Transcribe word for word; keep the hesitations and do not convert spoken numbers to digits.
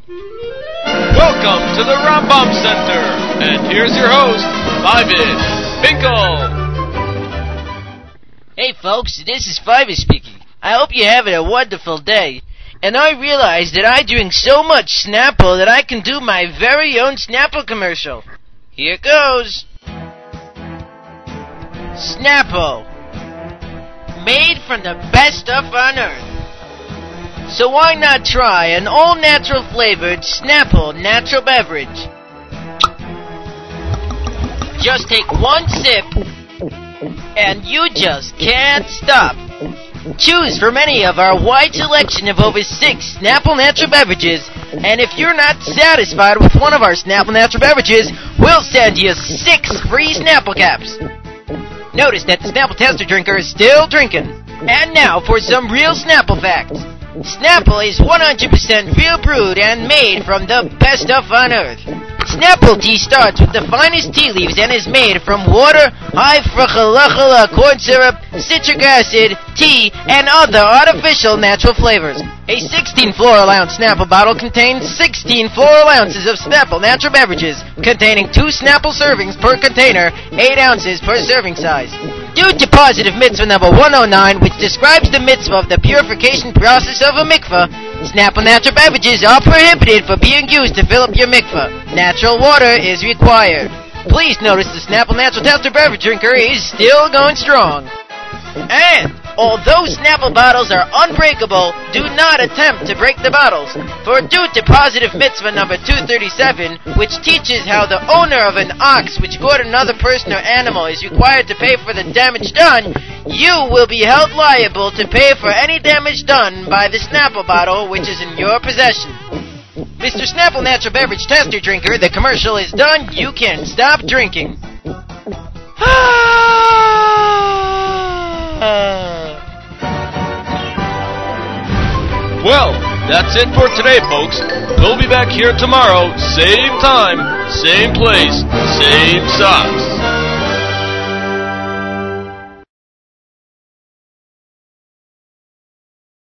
Welcome to the Rambam Center, and here's your host, Fivis Finkel. Hey folks, this is Fivis speaking. I hope you're having a wonderful day. And I realize that I drink so much Snapple that I can do my very own Snapple commercial. Here goes. Snapple. Made from the best stuff on earth. So why not try an all-natural flavored Snapple natural beverage? Just take one sip, and you just can't stop. Choose from any of our wide selection of over six Snapple natural beverages, and if you're not satisfied with one of our Snapple natural beverages, we'll send you six free Snapple caps. Notice that the Snapple tester drinker is still drinking. And now for some real Snapple facts. Snapple is one hundred percent real brewed and made from the best stuff on earth. Snapple tea starts with the finest tea leaves and is made from water, high fructose corn syrup, citric acid, tea, and other artificial natural flavors. A sixteen floral ounce Snapple bottle contains sixteen floral ounces of Snapple natural beverages, containing two Snapple servings per container, eight ounces per serving size. Due to positive mitzvah number one oh nine, which describes the mitzvah of the purification process of a mikvah, Snapple natural beverages are prohibited for being used to fill up your mikvah. Natural water is required. Please notice the Snapple natural tester beverage drinker is still going strong. And although Snapple bottles are unbreakable, do not attempt to break the bottles. For due to positive mitzvah number two thirty-seven, which teaches how the owner of an ox which gored another person or animal is required to pay for the damage done, you will be held liable to pay for any damage done by the Snapple bottle which is in your possession. Mister Snapple Natural Beverage Tester Drinker, the commercial is done. You can stop drinking. Well, that's it for today, folks. We'll be back here tomorrow, same time, same place, same socks.